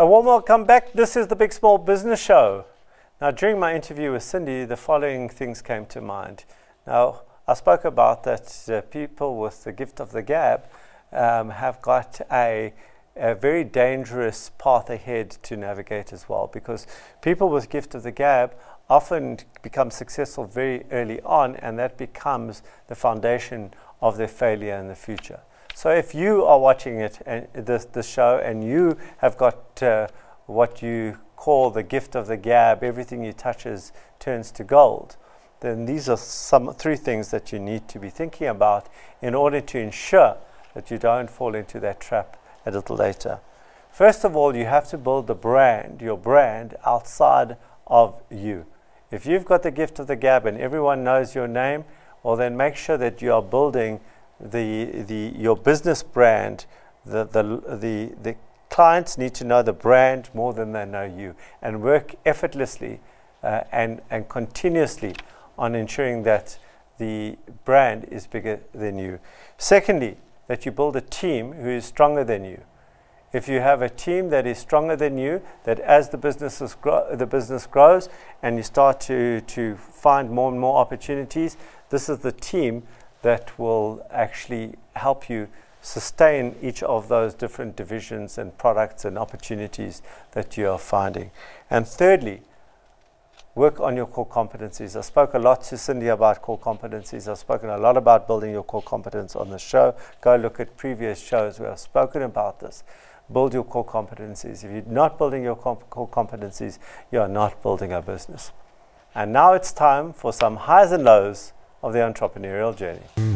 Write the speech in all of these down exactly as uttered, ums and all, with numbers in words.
A warm welcome back. This is the Big Small Business Show. Now, during my interview with Cindy, the following things came to mind. Now, I spoke about that uh, people with the gift of the gab um, have got a, a very dangerous path ahead to navigate as well, because people with gift of the gab often become successful very early on, and that becomes the foundation of their failure in the future. So if you are watching it and this, this show and you have got uh, what you call the gift of the gab, everything you touches turns to gold, then these are some three things that you need to be thinking about in order to ensure that you don't fall into that trap a little later. First of all, you have to build the brand, your brand, outside of you. If you've got the gift of the gab and everyone knows your name, well then make sure that you are building the the your business brand. The the the the clients need to know the brand more than they know you, and work effortlessly uh, and and continuously on ensuring that the brand is bigger than you. Secondly, that you build a team who is stronger than you. If you have a team that is stronger than you, that as the businesses grow, the business grows and you start to to find more and more opportunities, this is the team that will actually help you sustain each of those different divisions and products and opportunities that you are finding. And thirdly, work on your core competencies. I spoke a lot to Cindy about core competencies. I've spoken a lot about building your core competence on the show. Go look at previous shows where I've spoken about this. Build your core competencies. If you're not building your comp- core competencies, you are not building a business. And now it's time for some highs and lows of the entrepreneurial journey.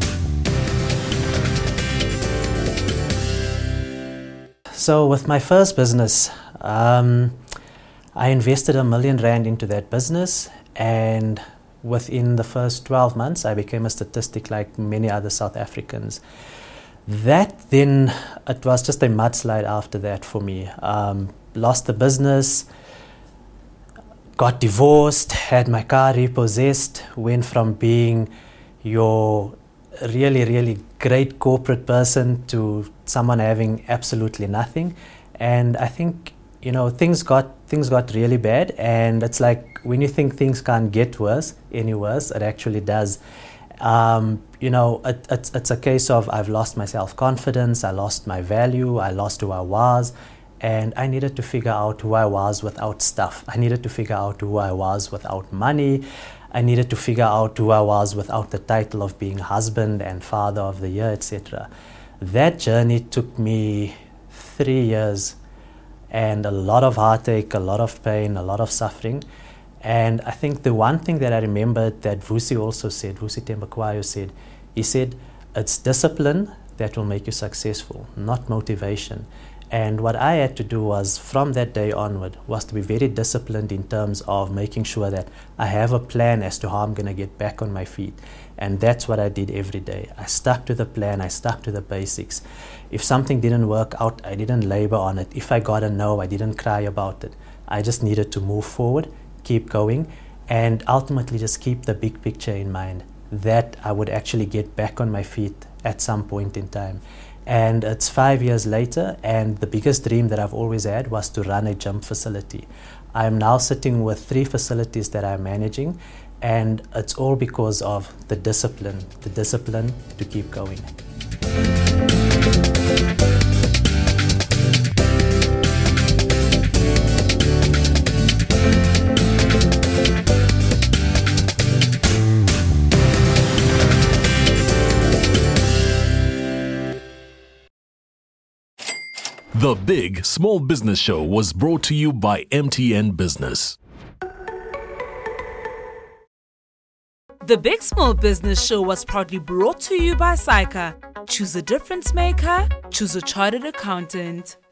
So with my first business, um, I invested a million rand into that business, and within the first twelve months, I became a statistic like many other South Africans. That then, it was just a mudslide after that for me. Um, lost the business, got divorced, had my car repossessed, went from being your really, really great corporate person to someone having absolutely nothing. And I think, you know, things got things got really bad, and it's like when you think things can't get worse, any worse, it actually does. Um, you know, it, it's, it's a case of I've lost my self-confidence, I lost my value, I lost who I was, and I needed to figure out who I was without stuff. I needed to figure out who I was without money. I needed to figure out who I was without the title of being husband and father of the year, et cetera. That journey took me three years and a lot of heartache, a lot of pain, a lot of suffering. And I think the one thing that I remembered that Vusi also said, Vusi Tembakwayo said, he said, it's discipline that will make you successful, not motivation. And what I had to do was, from that day onward, was to be very disciplined in terms of making sure that I have a plan as to how I'm going to get back on my feet. And that's what I did every day. I stuck to the plan, I stuck to the basics. If something didn't work out, I didn't labor on it. If I got a no, I didn't cry about it. I just needed to move forward, keep going, and ultimately just keep the big picture in mind, that I would actually get back on my feet at some point in time. And it's five years later, and the biggest dream that I've always had was to run a gym facility. I'm now sitting with three facilities that I'm managing, and it's all because of the discipline, the discipline to keep going. The Big Small Business Show was brought to you by M T N Business. The Big Small Business Show was proudly brought to you by SAICA. Choose a difference maker, choose a chartered accountant.